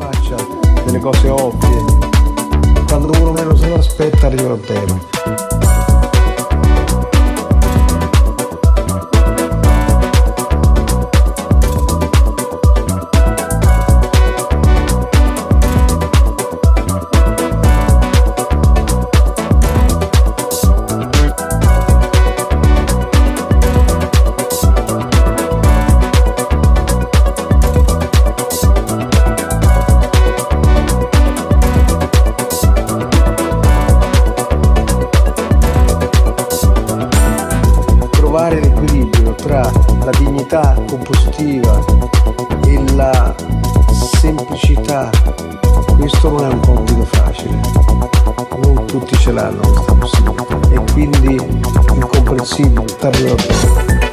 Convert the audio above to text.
faccia delle cose ovvie. Quando uno meno se lo aspetta arriva il tema. Trovare l'equilibrio tra la dignità compositiva e la semplicità, questo non è un compito facile, non tutti ce l'hanno questa possibilità e quindi incomprensibile, tardi o tempo.